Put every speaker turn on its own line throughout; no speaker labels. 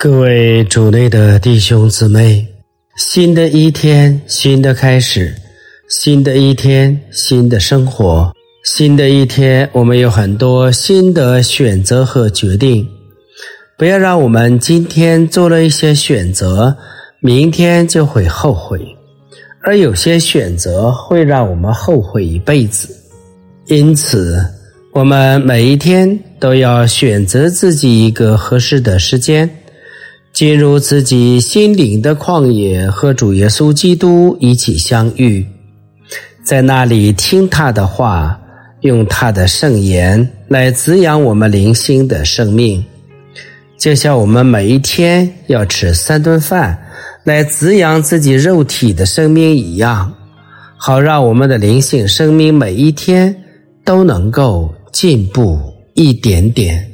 各位主内的弟兄姊妹，新的一天，新的开始，新的一天，新的生活，新的一天，我们有很多新的选择和决定。不要让我们今天做了一些选择，明天就会后悔，而有些选择会让我们后悔一辈子。因此，我们每一天都要选择自己一个合适的时间，进入自己心灵的旷野，和主耶稣基督一起相遇，在那里听他的话，用他的圣言来滋养我们灵性的生命，就像我们每一天要吃3顿饭来滋养自己肉体的生命一样，好让我们的灵性生命每一天都能够进步一点点。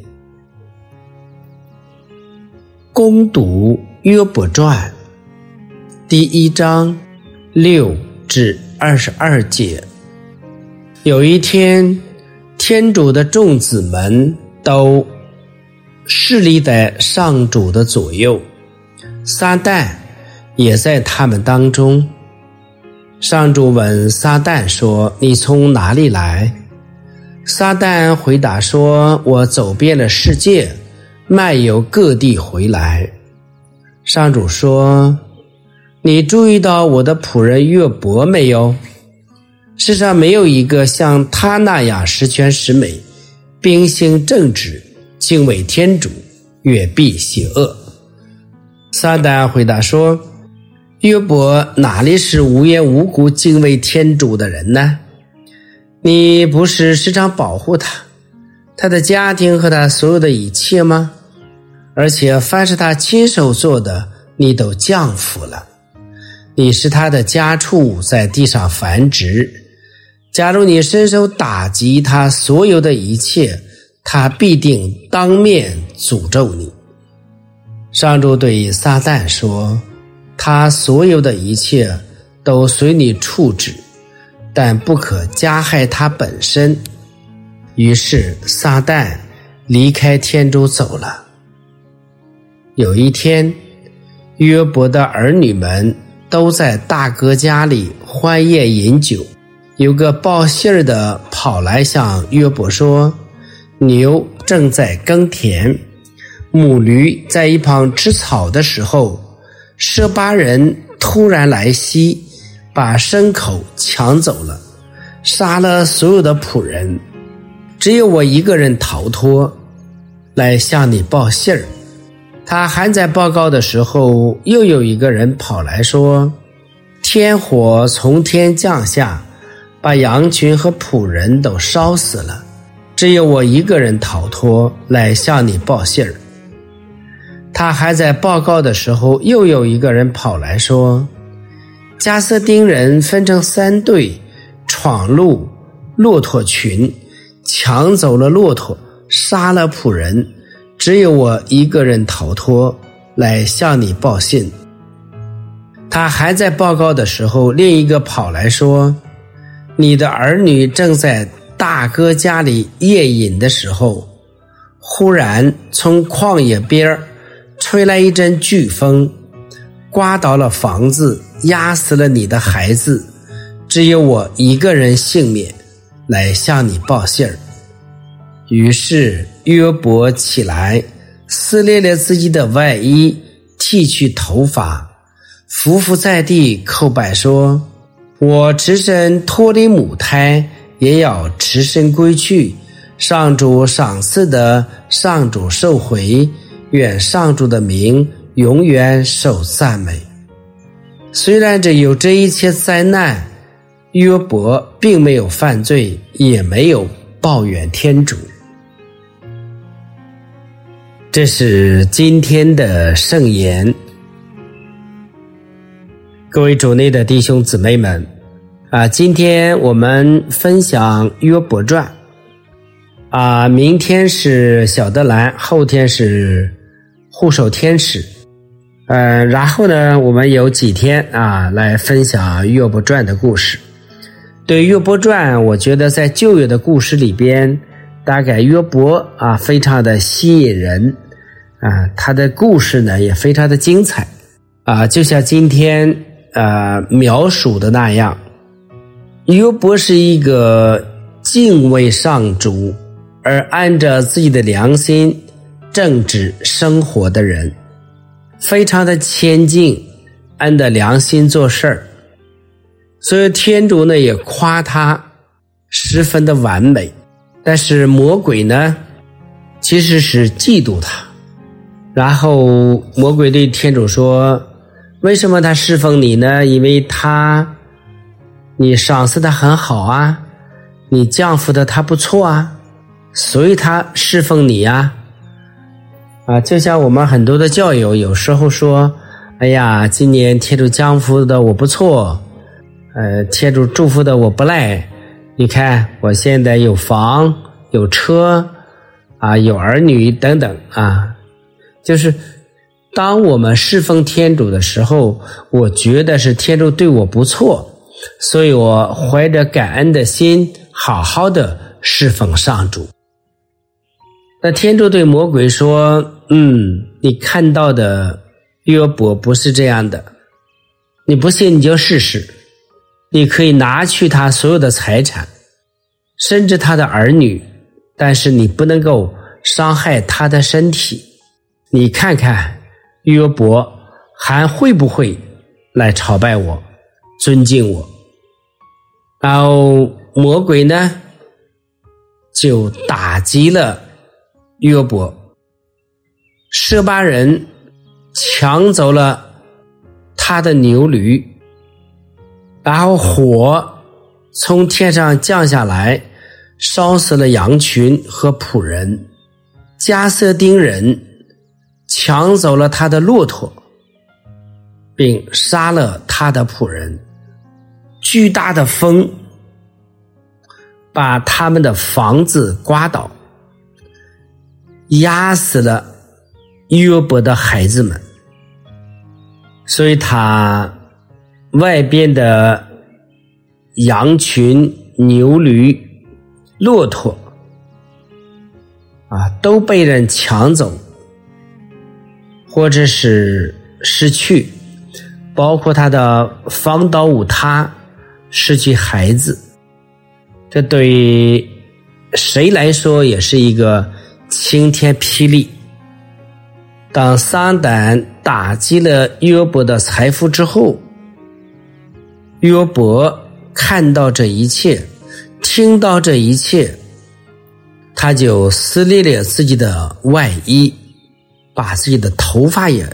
攻读约伯传第1章6至22节。有一天，天主的众子们都侍立在上主的左右，撒旦也在他们当中。上主问撒旦说：“你从哪里来？”撒旦回答说：“我走遍了世界，漫游各地回来。”上主说：“你注意到我的仆人约伯没有？世上没有一个像他那样十全十美，秉行正直，敬畏天主，远避邪恶。”撒旦回答说：“约伯哪里是无缘无故敬畏天主的人呢？你不是时常保护他，他的家庭和他所有的一切吗？而且凡是他亲手做的，你都降服了。你使他的家畜在地上繁殖，假如你伸手打击他所有的一切，他必定当面诅咒你。”上主对撒旦说：“他所有的一切都随你处置，但不可加害他本身。”于是撒旦离开天主走了。有一天，约伯的儿女们都在大哥家里欢宴饮酒，有个报信儿的跑来向约伯说：“牛正在耕田，母驴在一旁吃草的时候，舍巴人突然来袭，把牲口抢走了，杀了所有的仆人，只有我一个人逃脱，来向你报信儿。”他还在报告的时候，又有一个人跑来说：“天火从天降下，把羊群和仆人都烧死了，只有我一个人逃脱，来向你报信儿。”他还在报告的时候，又有一个人跑来说：“加色丁人分成3队，闯入骆驼群，抢走了骆驼，杀了仆人，只有我一个人逃脱，来向你报信。”他还在报告的时候，另一个跑来说：“你的儿女正在大哥家里夜饮的时候，忽然从旷野边吹来一阵飓风，刮倒了房子，压死了你的孩子，只有我一个人幸免，来向你报信儿。”于是约伯起来，撕裂了自己的外衣，剃去头发，伏伏在地叩拜说：“我赤身脱离母胎，也要赤身归去。上主赏赐的，上主受回，愿上主的名永远受赞美。”虽然有这一切灾难，约伯并没有犯罪，也没有抱怨天主。这是今天的圣言。各位主内的弟兄姊妹们，今天我们分享约伯传。明天是小德兰，后天是护守天使。然后呢，我们有几天来分享约伯传的故事。对约伯传，我觉得在旧约的故事里边，大概约伯非常的吸引人。 他的故事呢也非常的精彩就像今天描述的那样，约伯是一个敬畏上主而按照自己的良心正直生活的人，非常的谦敬，按照良心做事儿，所以天主呢也夸他十分的完美。但是魔鬼呢其实是嫉妒他，然后魔鬼对天主说，为什么他侍奉你呢？因为你赏赐他很好啊，你降服的他不错啊，所以他侍奉你啊。就像我们很多的教友有时候说，哎呀，今年天主降福的我不错，天主祝福的我不赖，你看我现在有房有车有儿女等等就是当我们侍奉天主的时候，我觉得是天主对我不错，所以我怀着感恩的心好好的侍奉上主。那天主对魔鬼说，你看到的约伯不是这样的，你不信你就试试，你可以拿去他所有的财产，甚至他的儿女，但是你不能够伤害他的身体，你看看约伯还会不会来朝拜我，尊敬我。然后魔鬼呢就打击了约伯，舍巴人抢走了他的牛驴，然后火从天上降下来，烧死了羊群和仆人。加色丁人抢走了他的骆驼，并杀了他的仆人。巨大的风把他们的房子刮倒，压死了约伯的孩子们，所以他外边的羊群、牛驴、骆驼都被人抢走，或者是失去，包括他的房倒屋塌，失去孩子。这对谁来说也是一个晴天霹雳。当撒旦打击了约伯的财富之后，约伯看到这一切，听到这一切，他就撕裂了自己的外衣，把自己的头发也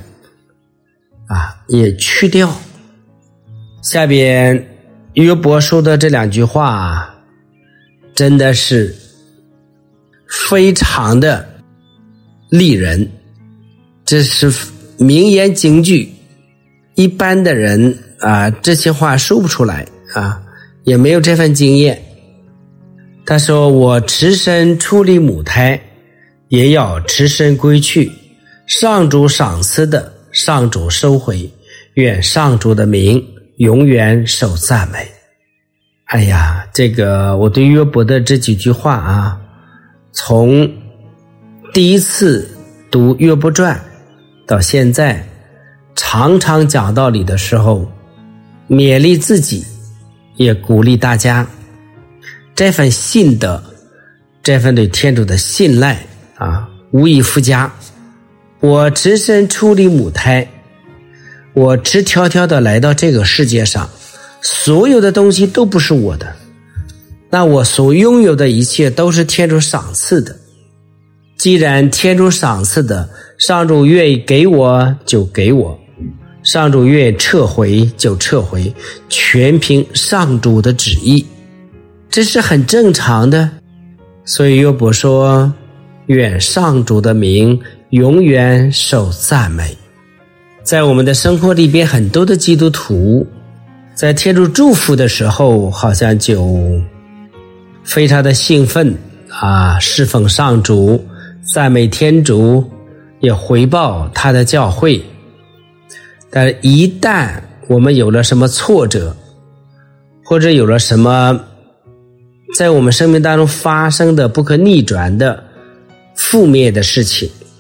去掉。下边约伯说的这两句话真的是非常的励人，这是名言警句，一般的人这些话说不出来也没有这份经验。他说，我赤身出离母胎，也要赤身归去，上主赏赐的，上主收回，愿上主的名永远受赞美。哎呀，这个我对约伯的这几句话从第一次读约伯传到现在，常常讲道理的时候，勉励自己，也鼓励大家，这份信德，这份对天主的信赖无以复加。我只身出离母胎，我直条条的来到这个世界上，所有的东西都不是我的，那我所拥有的一切都是天主赏赐的。既然天主赏赐的，上主愿意给我就给我，上主愿意撤回就撤回，全凭上主的旨意，这是很正常的。所以约伯说，愿上主的名永远受赞美。在我们的生活里边，很多的基督徒在天主祝福的时候，好像就非常的兴奋侍奉上主，赞美天主，也回报他的教会。但是一旦我们有了什么挫折，或者有了什么在我们生命当中发生的不可逆转的负面的事情，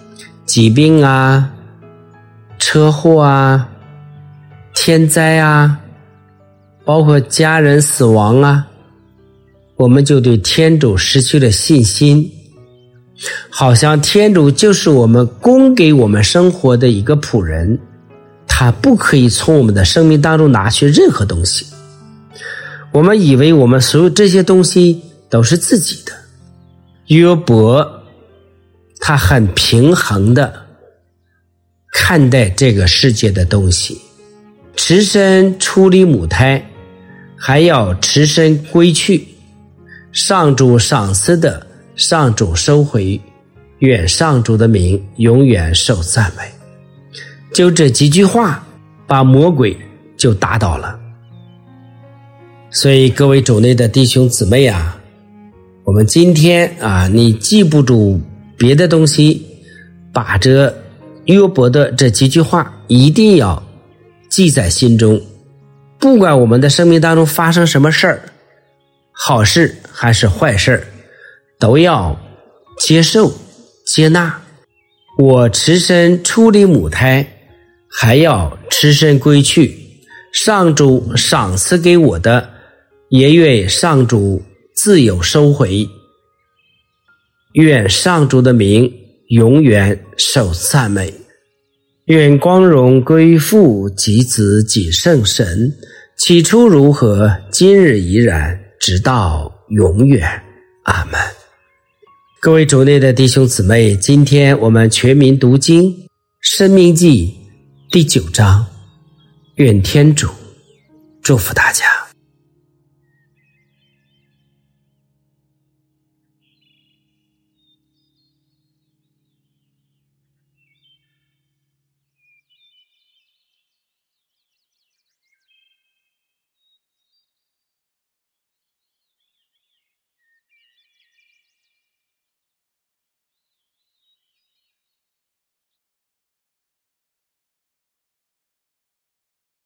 疾病啊、车祸啊、天灾啊，包括家人死亡啊，我们就对天主失去了信心，好像天主就是我们供给我们生活的一个仆人，他不可以从我们的生命当中拿去任何东西。我们以为我们所有这些东西都是自己的。约伯他很平衡的看待这个世界的东西，持身出离母胎，还要持身归去，上主赏赐的，上主收回，愿上主的名永远受赞美。就这几句话把魔鬼就打倒了。所以各位主内的弟兄姊妹啊，我们今天你记不住别的东西，把这约伯的这几句话一定要记在心中。不管我们的生命当中发生什么事儿，好事还是坏事，都要接受接纳。我持身出离母胎，还要持身归去，上主赏赐给我的，也愿上主自有收回，愿上主的名永远受赞美。愿光荣归父及子及圣神，起初如何，今日依然，直到永远。阿们。各位主内的弟兄姊妹，今天我们全民读经申命记第9章，愿天主祝福大家。